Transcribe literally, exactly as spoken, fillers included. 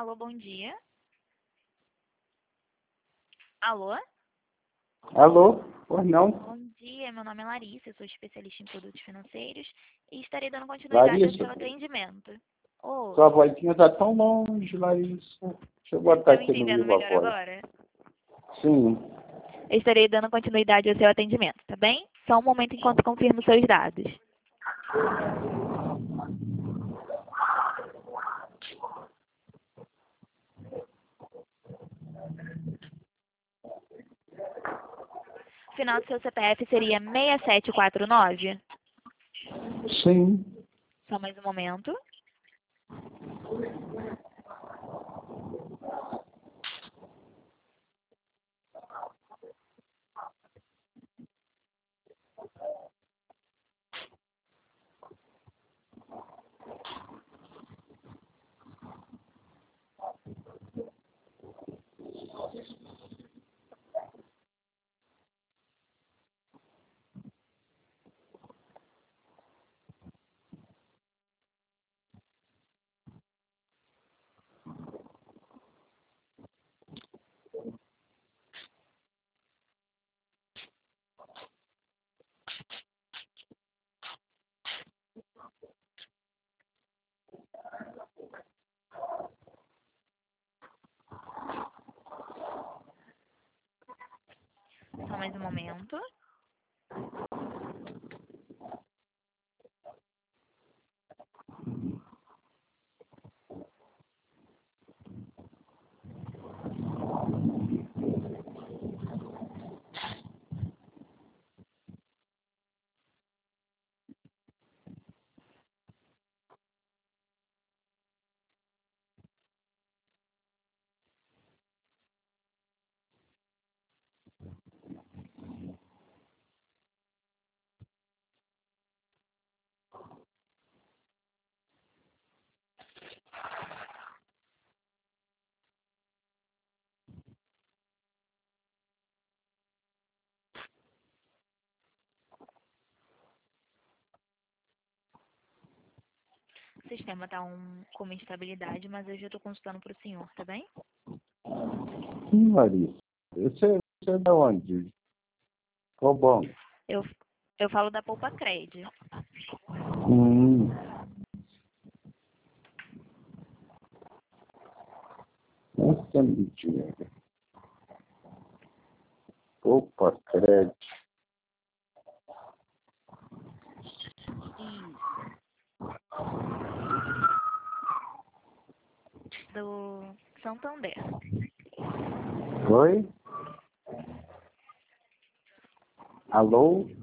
Alô, bom dia. Alô? Alô? Pois não? Bom dia, meu nome é Larissa, eu sou especialista em produtos financeiros e estarei dando continuidade ao Larissa? seu atendimento. Oi, Sua vozinha tá tão longe, Larissa. Deixa eu botar está me aqui no entendendo Viva melhor Voz. agora? Sim. Eu estarei dando continuidade ao seu atendimento, tá bem? Só um momento enquanto confirmo seus dados. O final do seu C P F seria seis sete quatro nove? Sim. Só mais um momento. Só mais um momento. O sistema está um, com uma instabilidade, mas eu já estou consultando para o senhor, tá bem? Sim, Larissa. Você, você é da onde? Qual banco? Eu, eu falo da Poupa Cred. Hum. Nossa, mentira. Opa, crédito. Isso. Do Santander. Oi? Alô?